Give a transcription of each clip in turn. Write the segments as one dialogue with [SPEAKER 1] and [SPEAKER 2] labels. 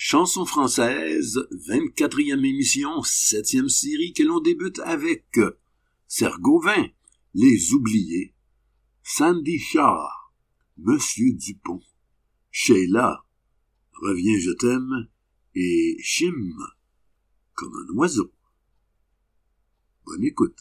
[SPEAKER 1] Chanson française, 24e émission, 7e série que l'on débute avec Serge Gauvin, Les Oubliés, Sandy Shaw, Monsieur Dupont, Sheila, Reviens je t'aime et Chim, comme un oiseau. Bonne écoute.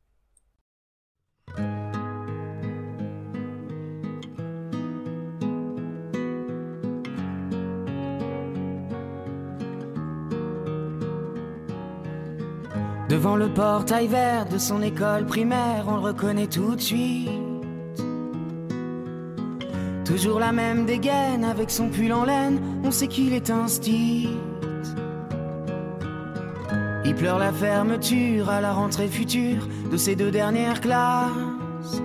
[SPEAKER 2] Devant le portail vert de son école primaire, on le reconnaît tout de suite. Toujours la même dégaine avec son pull en laine, on sait qu'il est un stit. Il pleure la fermeture à la rentrée future de ses 2 dernières classes.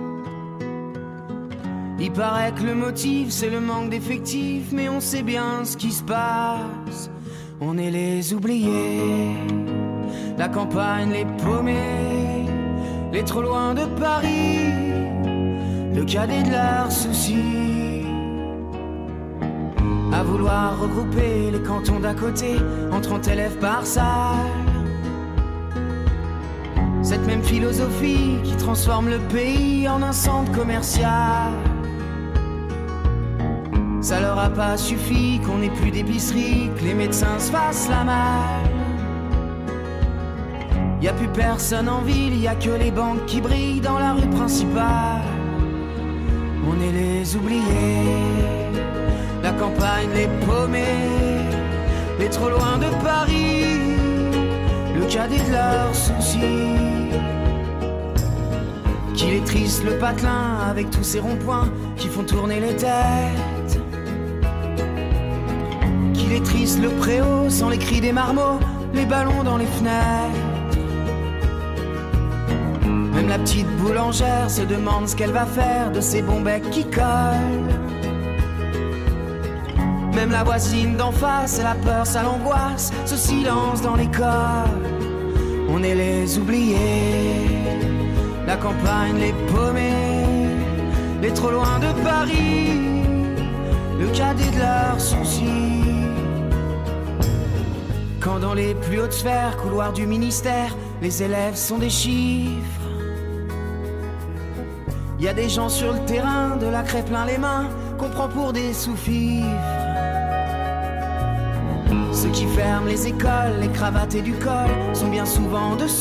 [SPEAKER 2] Il paraît que le motif c'est le manque d'effectifs, mais on sait bien ce qui se passe. On est les oubliés. La campagne, les paumés, les trop loin de Paris, le cadet de leurs soucis. À vouloir regrouper les cantons d'à côté en 30 élèves par salle. Cette même philosophie qui transforme le pays en un centre commercial. Ça leur a pas suffi qu'on ait plus d'épicerie, que les médecins se fassent la malle. Y a plus personne en ville, y a que les banques qui brillent dans la rue principale. On est les oubliés, la campagne, les paumés, les trop loin de Paris, le cadet de leurs soucis. Qu'il est triste le patelin avec tous ces ronds-points qui font tourner les têtes. Qu'il est triste le préau sans les cris des marmots, les ballons dans les fenêtres. Même la petite boulangère se demande ce qu'elle va faire de ces bons becs qui collent. Même la voisine d'en face, elle a peur, ça l'angoisse, ce silence dans l'école. On est les oubliés, la campagne, les paumés, les trop loin de Paris, le cadet de leurs soucis. Quand dans les plus hautes sphères, couloirs du ministère, les élèves sont des chiffres. Y a des gens sur le terrain, de la craie plein les mains, qu'on prend pour des sous-fifres. Ceux qui ferment les écoles, les cravates et du col, sont bien souvent de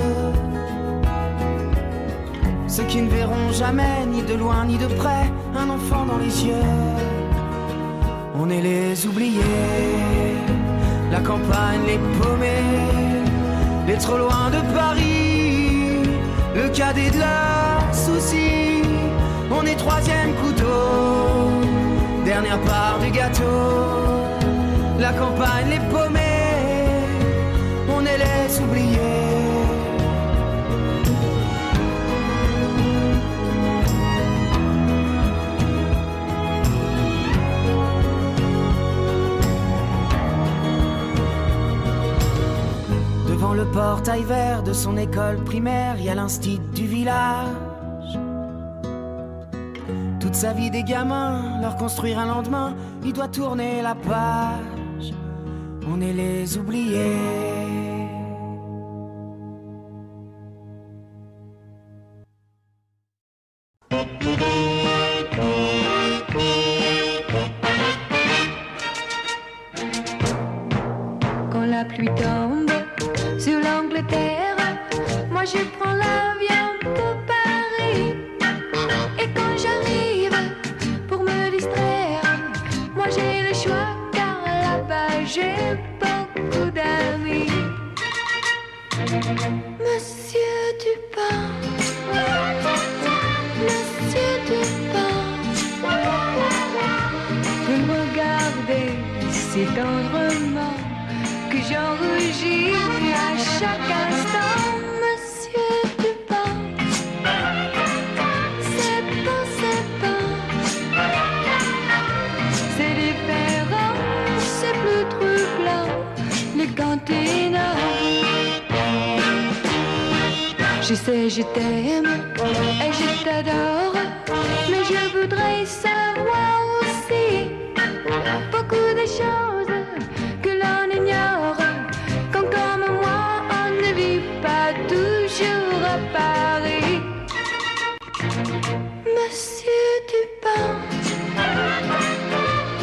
[SPEAKER 2] ceux qui ne verront jamais, ni de loin ni de près, un enfant dans les yeux. On est les oubliés, la campagne, les paumés, les trop loin de Paris, le cadet de leurs soucis. On est 3e couteau, dernière part du gâteau. La campagne, les paumés, on est les oubliés. Devant le portail vert de son école primaire, y a l'instit du village. Toute sa vie des gamins, leur construire un lendemain, il doit tourner la page. On est les oubliés.
[SPEAKER 3] Quand la pluie tombe sur l'Angleterre, moi je prends l'avion pour Paris. Et quand j'arrive pour me distraire, moi j'ai le choix car là-bas j'ai beaucoup d'amis. Monsieur Dupin, Monsieur Dupin, vous me regardez si tendrement que j'en rougis à chaque instant. Monsieur Dupin, c'est bon, c'est différent, c'est plus troublant, les cantinas. Je sais, je t'aime et je t'adore, mais je voudrais savoir aussi beaucoup de choses que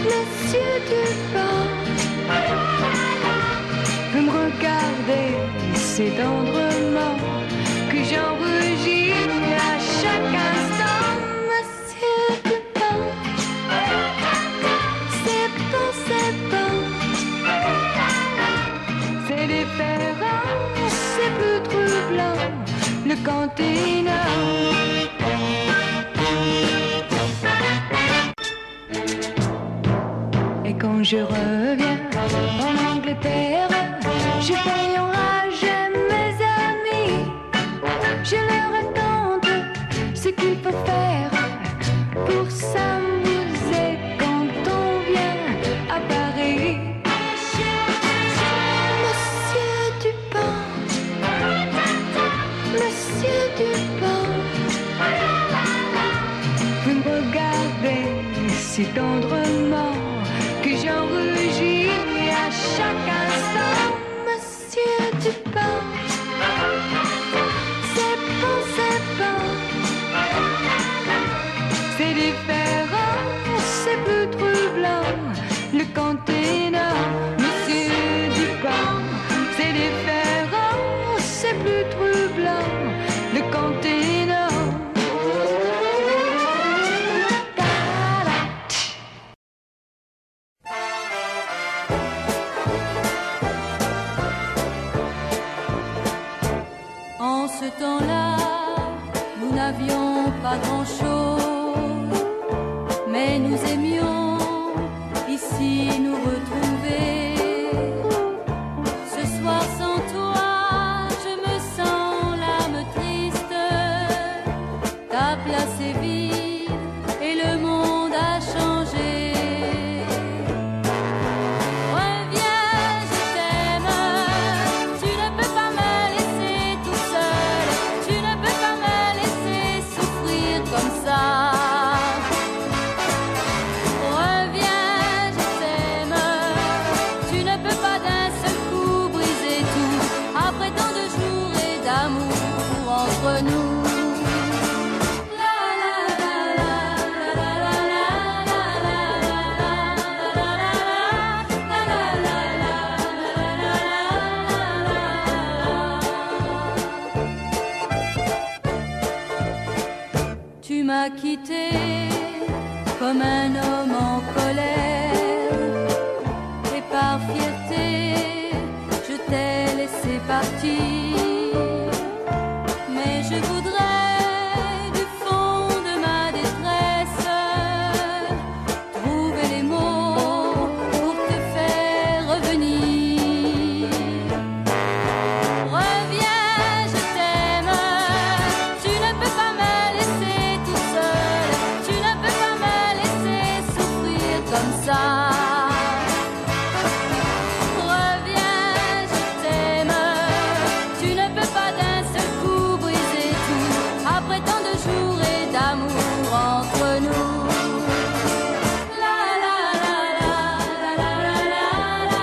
[SPEAKER 3] Monsieur Dupin, vous me regardez si tendrement que j'en rougis à chaque instant. Monsieur Dupin, c'est bon, c'est différent, c'est plus troublant, le continent. Et quand je reviens en Angleterre, je paye enrager mes amis. Je leur raconte ce qu'il faut faire pour s'amuser quand on vient à Paris. Monsieur Dupin, Monsieur Dupin, vous me regardez si tendrement que j'en rougis à chaque instant. Monsieur Dupin, c'est bon, c'est différent, c'est plus troublant, le continent. Monsieur Dupin, c'est différent, c'est plus troublant, le continent.
[SPEAKER 4] En ce temps-là, nous n'avions pas grand-chose, mais nous aimions ici nous retrouver. Ce soir sans toi, je me sens l'âme triste. Ta place est vide et le monde a changé. Reviens, je t'aime, tu ne peux pas me laisser tout seul, tu ne peux pas me laisser souffrir comme ça. Reviens, je t'aime, tu ne peux pas d'un seul coup briser tout, après tant de jours et d'amour entre nous. Tu m'as quitté comme un homme en colère, et par fierté, je t'ai laissé partir. Mais je voudrais du fond de ma détresse trouver les mots pour te faire revenir. Reviens, je t'aime, tu ne peux pas me laisser tout seul, tu ne peux pas me laisser souffrir comme ça. Reviens, je t'aime, tu ne peux pas d'un seul coup briser tout, après tant de jours et d'amour entre nous. La la la la la la la la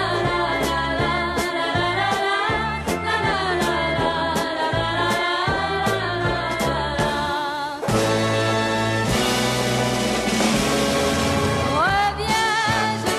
[SPEAKER 4] Reviens, je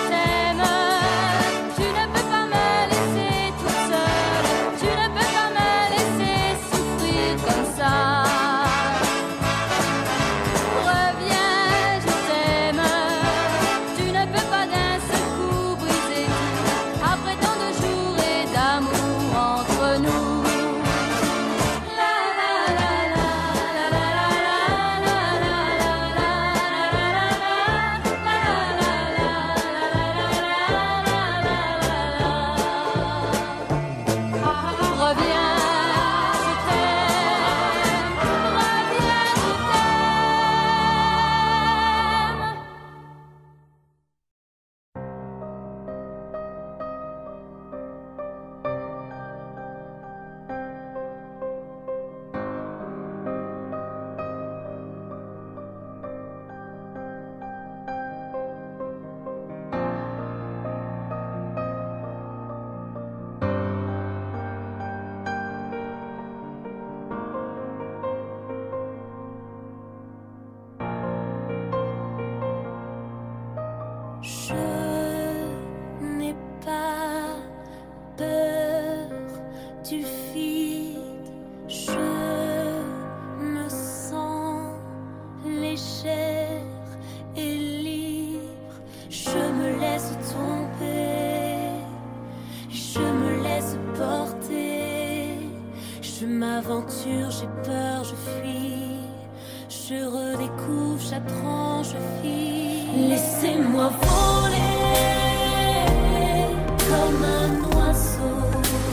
[SPEAKER 5] M'aventure, j'ai peur, je fuis. Je redécouvre, j'apprends, je vis. Laissez-moi voler comme un oiseau.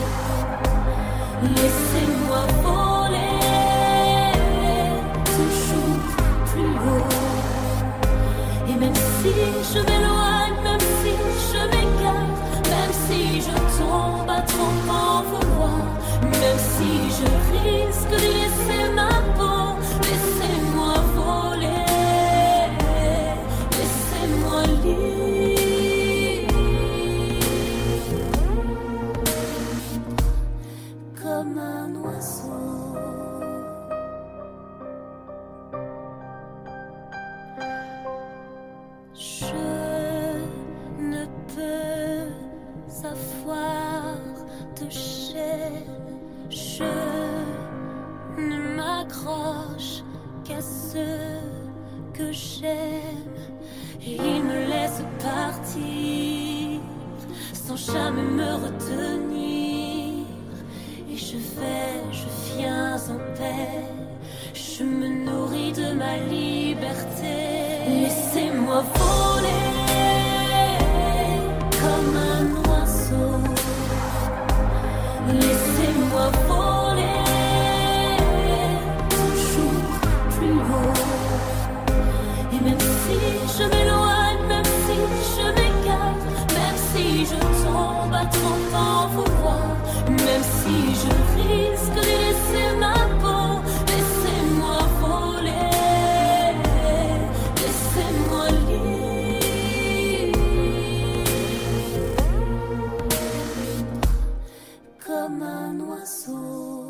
[SPEAKER 5] Laissez-moi voler toujours plus haut. Et même si je m'éloigne, même si je m'égare, même si je tombe à trop en vouloir, même si je risque de laisser ma peau, laissez-moi voler, laissez-moi libre, comme un oiseau. Je ne peux avoir de chair. Je ne m'accroche qu'à ceux que j'aime. Ils me laissent partir sans jamais me retenir. Et je viens en paix. Je me nourris de ma liberté. Laissez-moi voler comme un oiseau. Laissez-moi voler toujours plus haut. Et même si je m'éloigne, même si je m'égare, même si je tombe à trop en vouloir, même si je risque de laisser ma peau, laissez-moi voler, laissez-moi libre, comme un oiseau.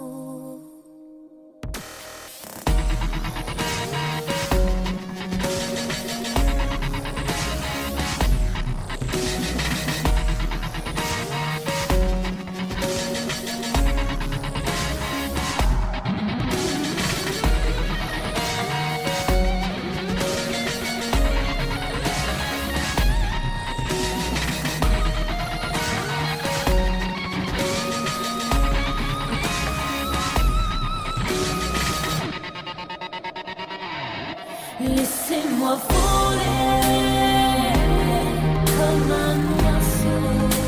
[SPEAKER 5] Laissez-moi voler comme un oiseau.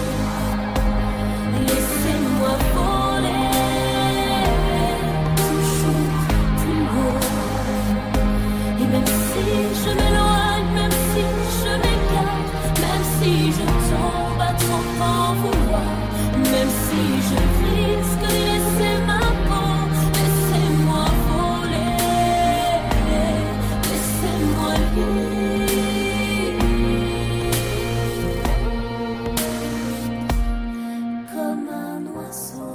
[SPEAKER 5] Laissez-moi voler toujours plus haut. Et même si je m'éloigne, même si je m'égare, même si je tombe à trop en vouloir, même si je risque de laisser ma peau, laissez-moi voler, laissez-moi libre, comme un oiseau.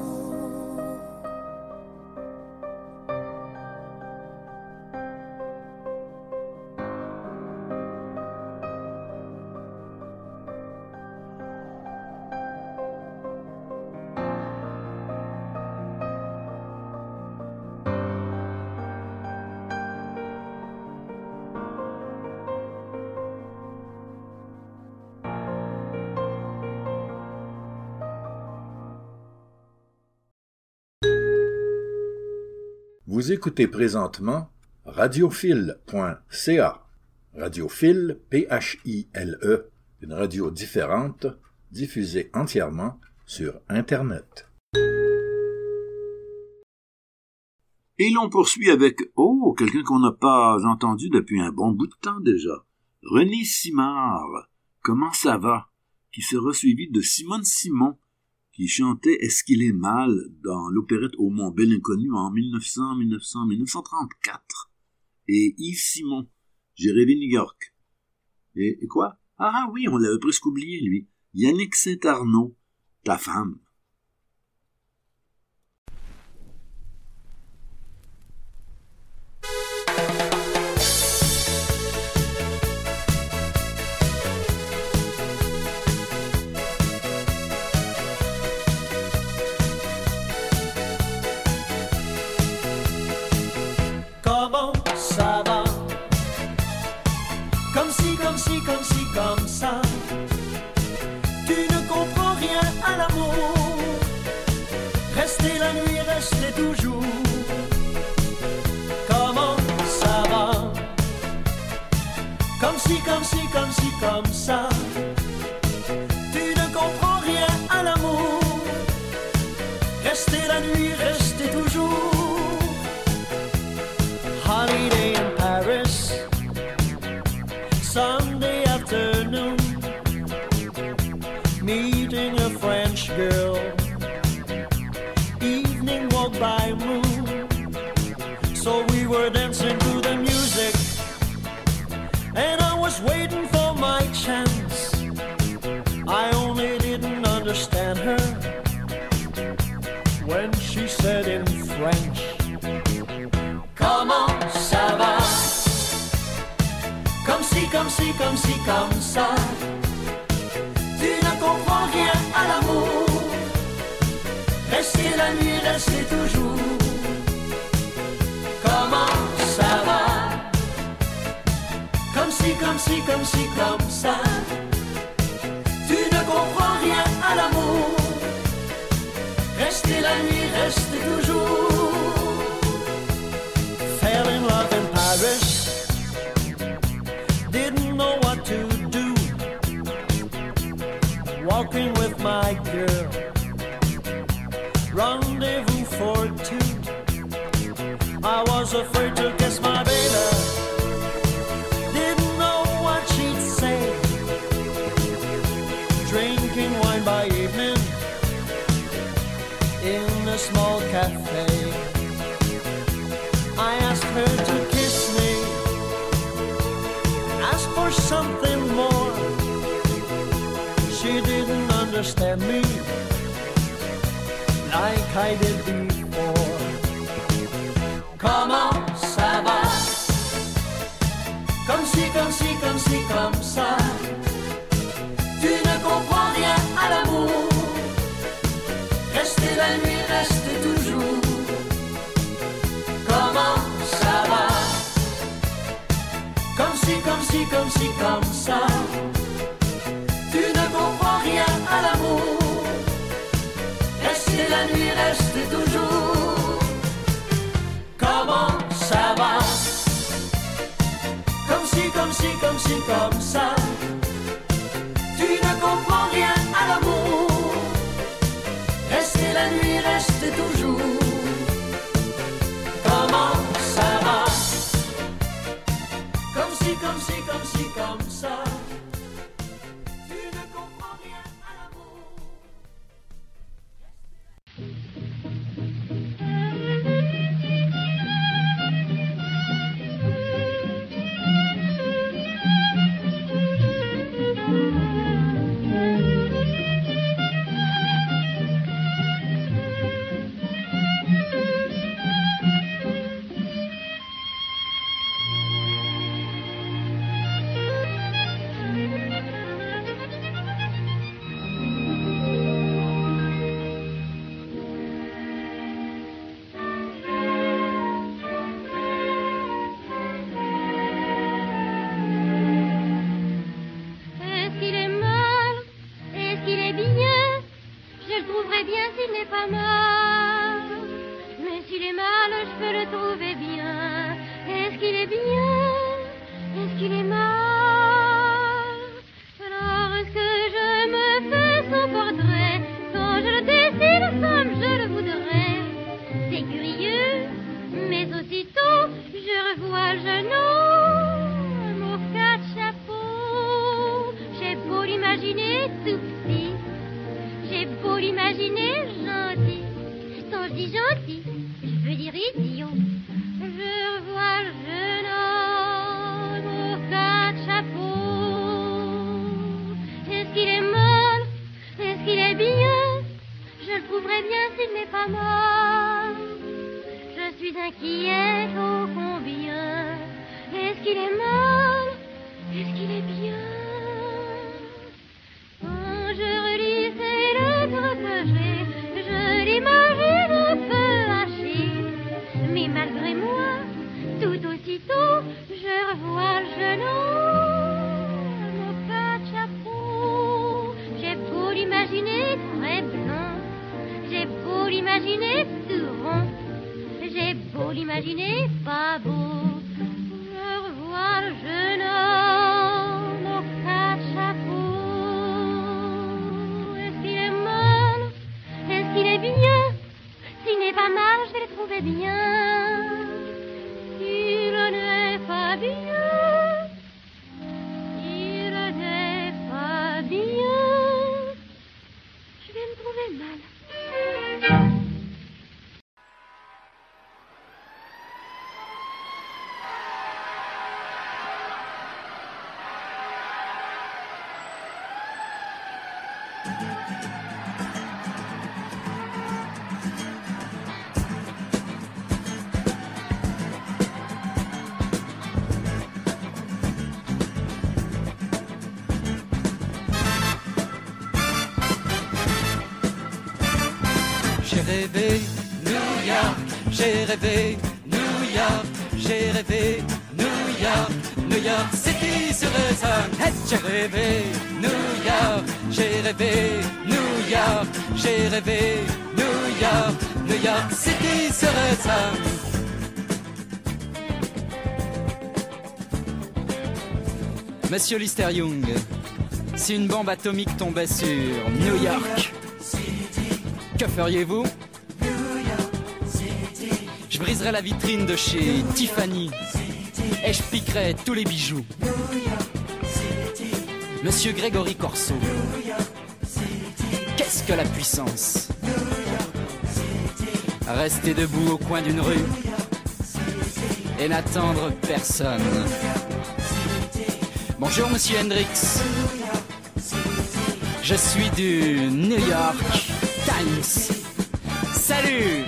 [SPEAKER 1] Vous écoutez présentement radiophile.ca. Radiophile, P-H-I-L-E, une radio différente, diffusée entièrement sur Internet. Et l'on poursuit avec, quelqu'un qu'on n'a pas entendu depuis un bon bout de temps déjà. René Simard, Comment ça va? Qui sera suivi de Simone Simon, qui chantait Est-ce qu'il est mal dans l'opérette Au Mont Bel Inconnu en 1934. Et Yves Simon, J'ai rêvé New York. Et quoi? Ah oui, on l'avait presque oublié, lui. Yannick Saint-Arnaud, Ta femme.
[SPEAKER 6] comme ça. Tu ne comprends rien à l'amour. Restez la nuit, restez toujours. Holiday in Paris, Sunday afternoon. Meeting a French girl, evening walk by moon. So we were dancing to the music, and I was waiting for my chance. I only didn't understand her when she said in French, comment ça va? Comme si, comme si, comme si, comme ça. Tu ne comprends rien à l'amour. Restez la nuit, restez toujours. Comment ça va? Comme si, comme si, comme si, comme ça. Tu ne comprends rien à l'amour. Restez la nuit, restez toujours. Fell in love in Paris. Didn't know what to do. Walking with my girl. Rendezvous for two. I was afraid to kiss my baby. Didn't know what she'd say. Drinking wine by evening in a small cafe. I asked her to kiss me, asked for something more. She didn't understand me like I did before. Comment ça va? Comme si, comme si, comme si, comme ça. Tu ne comprends rien à l'amour. Restez la nuit, restez toujours. Comment ça va? Comme si, comme si, comme si, comme ça. Tu ne comprends rien à l'amour. Restez la nuit, restez toujours. Comment ça va? Comme si, comme si, comme si, comme ça. Tu ne comprends rien à l'amour. Restez la nuit, restez toujours. Comment ça va? Comme si, comme si, comme si, comme ça. Tu ne comprends rien à l'amour.
[SPEAKER 4] L'imaginer pas beau, je revois le jeune homme
[SPEAKER 7] J'ai rêvé New York, j'ai rêvé New York, j'ai rêvé New York, New York City sur le sun. Hey, j'ai rêvé New York, j'ai rêvé New York, j'ai rêvé New York, New York City sur le sun. Monsieur Lister Young, si une bombe atomique tombait sur New York, que feriez-vous? Je briserais la vitrine de chez Tiffany et je piquerais tous les bijoux. Monsieur Grégory Corso, qu'est-ce que la puissance? Rester debout au coin d'une rue et n'attendre personne. Bonjour Monsieur Hendrix, je suis du New York Times. Salut!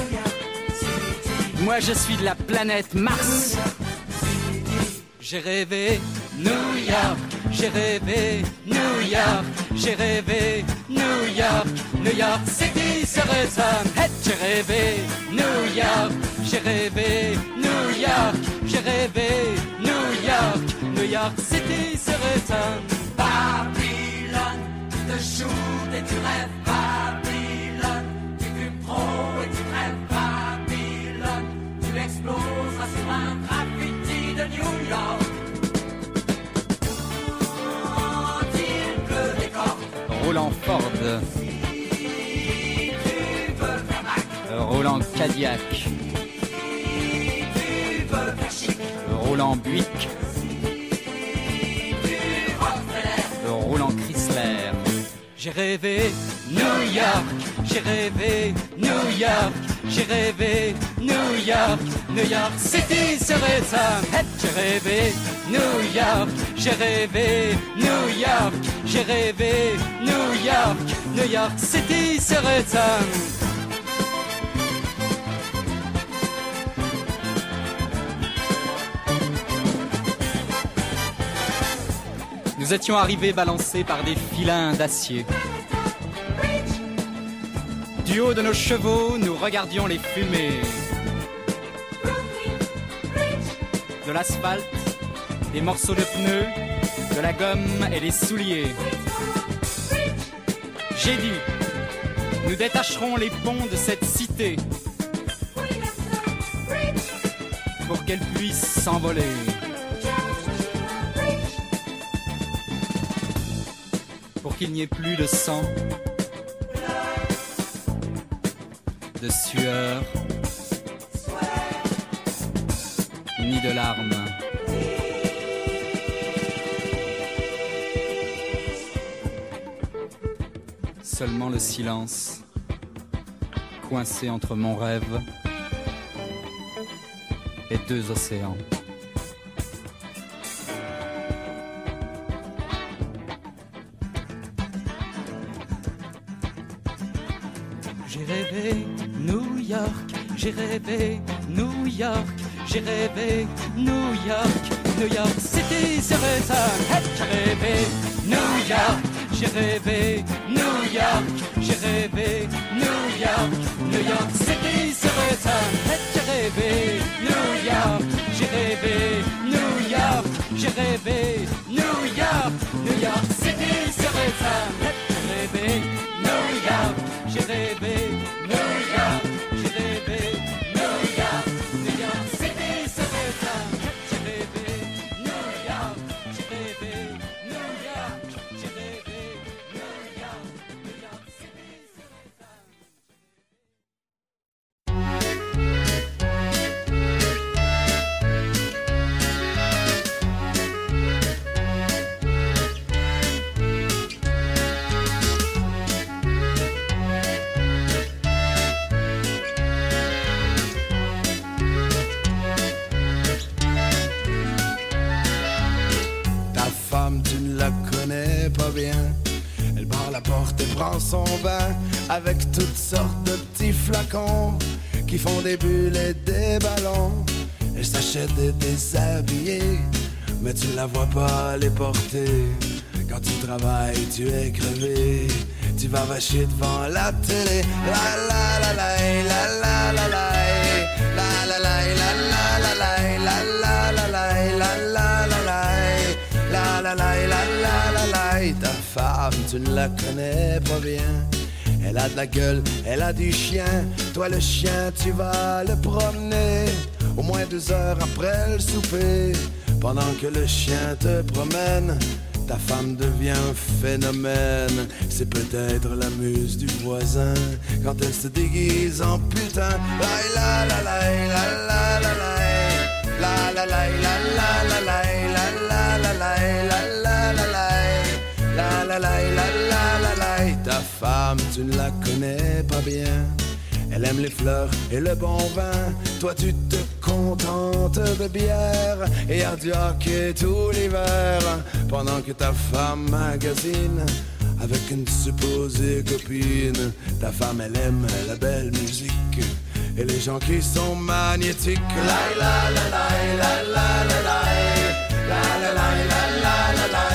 [SPEAKER 7] Moi je suis de la planète Mars. J'ai rêvé New York, j'ai rêvé New York, j'ai rêvé New York, New York City sur le sun. Hey, j'ai rêvé New York, j'ai rêvé New York, j'ai rêvé New York, New York City sur le sun. Babylone, tu te shootes et tu rêves. Babylone, tu fumes trop et tu rêves. Babylone, tu exploseras sur un graffiti de New York. Roland Ford, Roland Cadillac, Roland Buick, Roland Chrysler. J'ai rêvé New York, j'ai rêvé New York, j'ai rêvé New York, New York City serait ça. J'ai rêvé New York, j'ai rêvé New York, j'ai rêvé New York, New York City serait ça. Nous étions arrivés balancés par des filins d'acier. Du haut de nos chevaux, nous regardions les fumées de l'asphalte, des morceaux de pneus, de la gomme et des souliers. J'ai dit, nous détacherons les ponts de cette cité pour qu'elle puisse s'envoler. Pour qu'il n'y ait plus de sang, de sueur, ni de larmes. Seulement le silence, coincé entre mon rêve et deux océans. J'ai rêvé New York, j'ai rêvé New York, j'ai rêvé New York, New York City serait ça. J'ai rêvé New York, j'ai rêvé New York, j'ai rêvé New York, New York City serait ça. J'ai rêvé New York, j'ai rêvé New York, j'ai rêvé New York, New York City serait ça. J'ai rêvé New York, j'ai rêvé New York, j'ai rêvé New York, New York City serait ça. J'ai rêvé New York, j'ai rêvé New York, j'ai rêvé New York, New York City serait ça.
[SPEAKER 8] la porte et prend son bain avec toutes sortes de petits flacons qui font des bulles et des ballons. Elle s'achète des déshabillés, mais tu ne la vois pas les porter. Quand tu travailles, tu es crevé, tu vas vacher devant la télé. La la la la la la la la la la la la la la la la la la la la. Ta femme, tu ne la connais pas bien. Elle a de la gueule, elle a du chien. Toi le chien, tu vas le promener au moins 2 heures après le souper. Pendant que le chien te promène, ta femme devient un phénomène. C'est peut-être la muse du voisin quand elle se déguise en putain. La la la la la la la la la la la la la la la la la la. Ta femme, tu ne la connais pas bien. Elle aime les fleurs et le bon vin. Toi tu te contentes de bière et à du hockey tout l'hiver. Pendant que ta femme magasine avec une supposée copine. Ta femme elle aime la belle musique et les gens qui sont magnétiques. La la la la la la la la la la la la la la la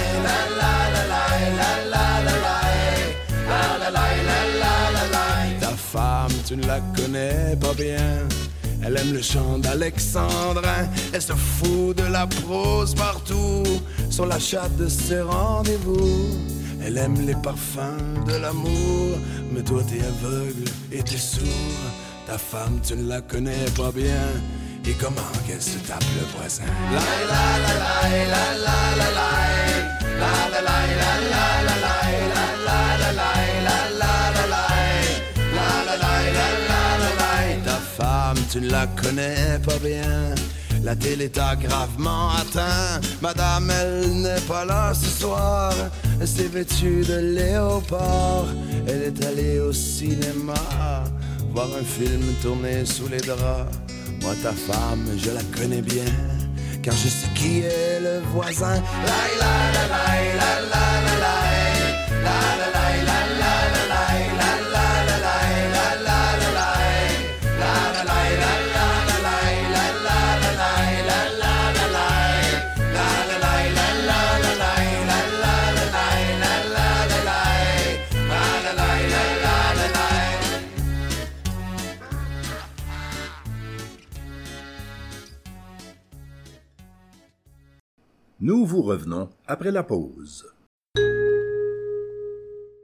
[SPEAKER 8] ta femme, tu ne la connais pas bien. Elle aime le chant d'Alexandrin. Elle se fout de la prose partout sur la chatte de ses rendez-vous. Elle aime les parfums de l'amour, mais toi t'es aveugle et t'es sourd. Ta femme, tu ne la connais pas bien. Et comment qu'elle se tape le voisin? La la la la la la la la la la la la la la la la la la. Ta femme, tu ne la connais pas bien. La télé t'a gravement atteint. Madame, elle n'est pas là ce soir. Elle s'est vêtue de léopard. Elle est allée au cinéma voir un film tourné sous les draps. Moi ta femme, je la connais bien, car je sais qui est le voisin. La la la la la la la la la la la la la la la la
[SPEAKER 9] Nous vous revenons après la pause.